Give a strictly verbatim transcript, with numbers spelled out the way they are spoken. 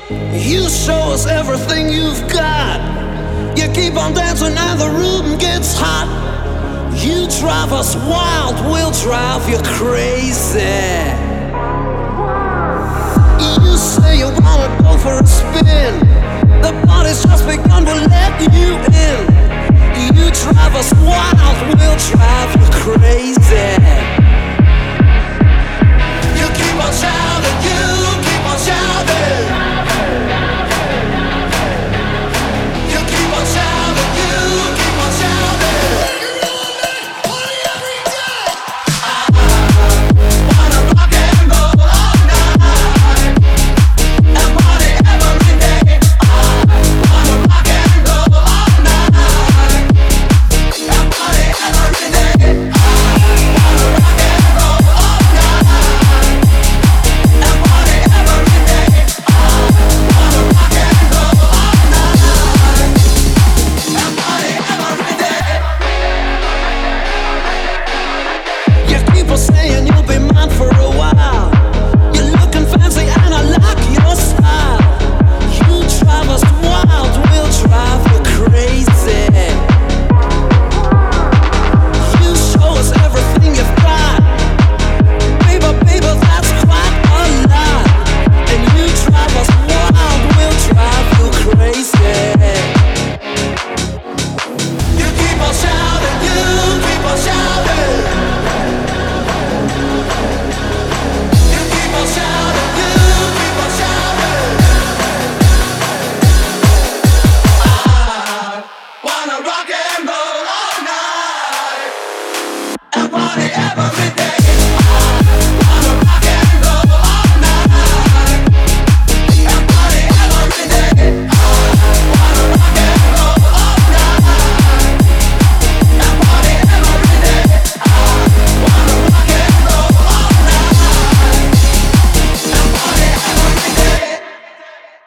You show us everything you've got. You keep on dancing and the room gets hot. You drive us wild, we'll drive you crazy.